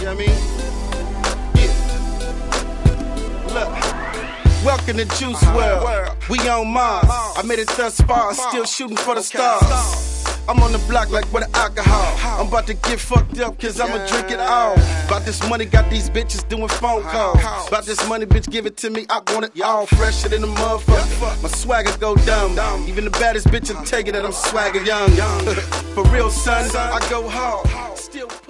know what I mean? Yeah. Look. Welcome to Juice WRLD. We on Mars. I made it thus far, still shooting for the stars. I'm on the block like with alcohol. I'm about to get fucked up cause I'ma drink it all. About this money, got these bitches doing phone calls. About this money, bitch, give it to me, I want it all. Fresher than a motherfucker. My swagger go dumb. Even the baddest bitch will tell you that I'm swagger young. For real, son, I go hard. Still